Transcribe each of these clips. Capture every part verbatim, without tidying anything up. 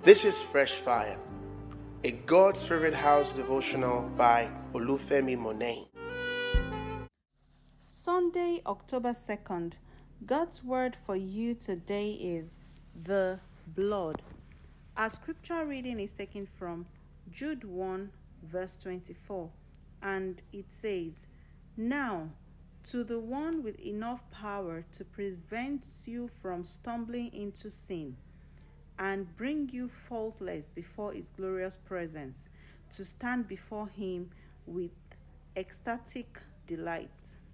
This is Fresh Fire, a God's Favorite House devotional by Olufemi Monet. Sunday, October second. God's word for you today is the blood. Our scripture reading is taken from Jude one, verse twenty-four, and it says, "Now, to the one with enough power to prevent you from stumbling into sin, and bring you faultless before his glorious presence, to stand before him with ecstatic delight."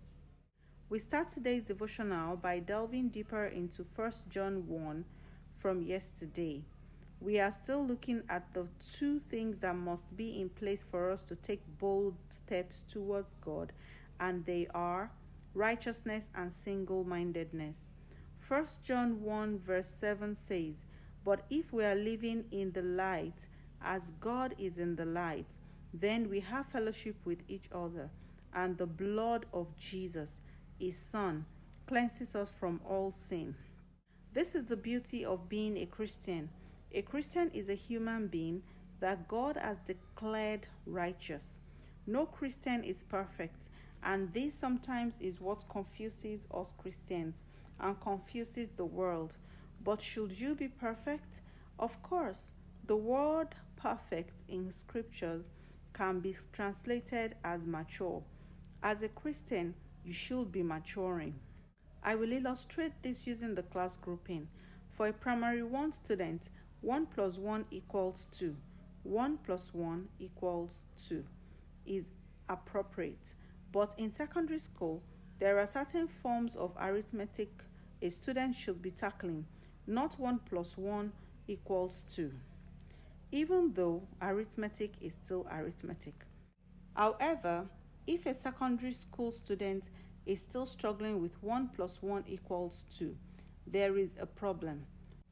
We start today's devotional by delving deeper into First John one from yesterday. We are still looking at the two things that must be in place for us to take bold steps towards God, and they are righteousness and single-mindedness. First John one verse seven says, "But if we are living in the light, as God is in the light, then we have fellowship with each other, and the blood of Jesus, his Son, cleanses us from all sin." This is the beauty of being a Christian. A Christian is a human being that God has declared righteous. No Christian is perfect, and this sometimes is what confuses us Christians and confuses the world. But should you be perfect? Of course, the word perfect in scriptures can be translated as mature. As a Christian, you should be maturing. I will illustrate this using the class grouping. For a primary one student, one plus one equals two. one plus one equals two is appropriate. But in secondary school, there are certain forms of arithmetic a student should be tackling, not one plus one equals two, even though arithmetic is still arithmetic. However, if a secondary school student is still struggling with one plus one equals two, there is a problem.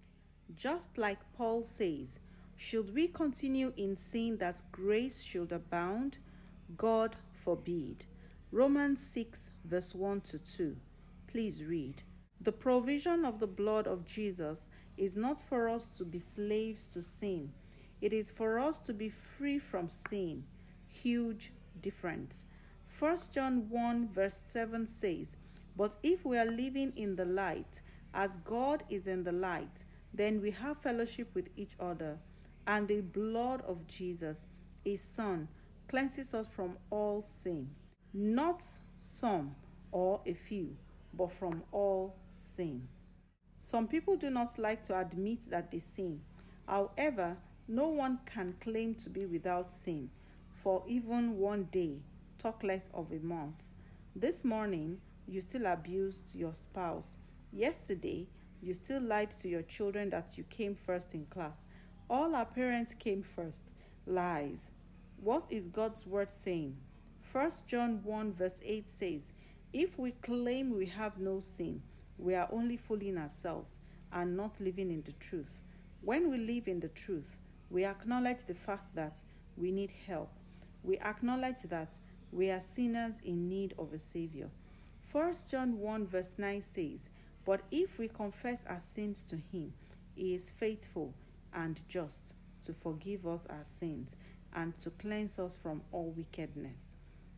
Just like Paul says, should we continue in sin that grace should abound? God forbid. Romans six verse one to two. Please read. The provision of the blood of Jesus is not for us to be slaves to sin. It is for us to be free from sin. Huge difference. First John one verse seven says, "But if we are living in the light, as God is in the light, then we have fellowship with each other, and the blood of Jesus, his Son, cleanses us from all sin." Not some or a few, but from all sin. Some people do not like to admit that they sin. However, no one can claim to be without sin for even one day, talk less of a month. This morning, you still abused your spouse. Yesterday, you still lied to your children that you came first in class. All our parents came first. Lies. What is God's word saying? First John one verse eight says, "If we claim we have no sin, we are only fooling ourselves and not living in the truth." When we live in the truth, we acknowledge the fact that we need help. We acknowledge that we are sinners in need of a Savior. First John one verse nine says, "But if we confess our sins to him, he is faithful and just to forgive us our sins and to cleanse us from all wickedness."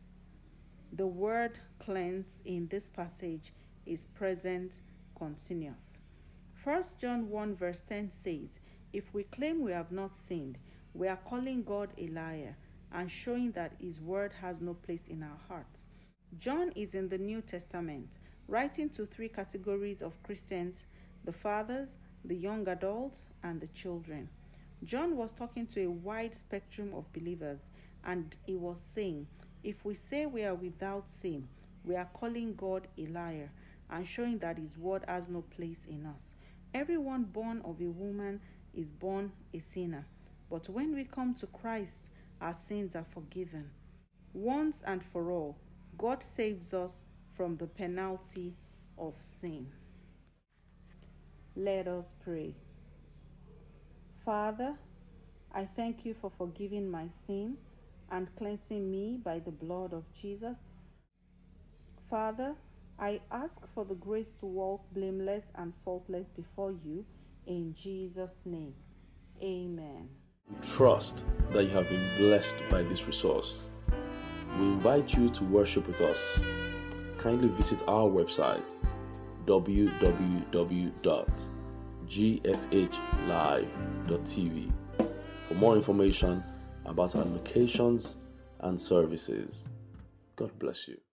The word cleanse in this passage is present continuous. First John one verse ten says, "If we claim we have not sinned, we are calling God a liar and showing that his word has no place in our hearts." John is in the New Testament, writing to three categories of Christians: the fathers, the young adults, and the children. John was talking to a wide spectrum of believers, and he was saying, if we say we are without sin, we are calling God a liar and showing that his word has no place in us. Everyone born of a woman is born a sinner, but when we come to Christ, our sins are forgiven. Once and for all, God saves us from the penalty of sin. Let us pray. Father, I thank you for forgiving my sin and cleansing me by the blood of Jesus. Father, I ask for the grace to walk blameless and faultless before you in Jesus' name. Amen. Trust that you have been blessed by this resource. We invite you to worship with us. Kindly visit our website w w w dot g f h live dot t v for more information about our locations and services. God bless you.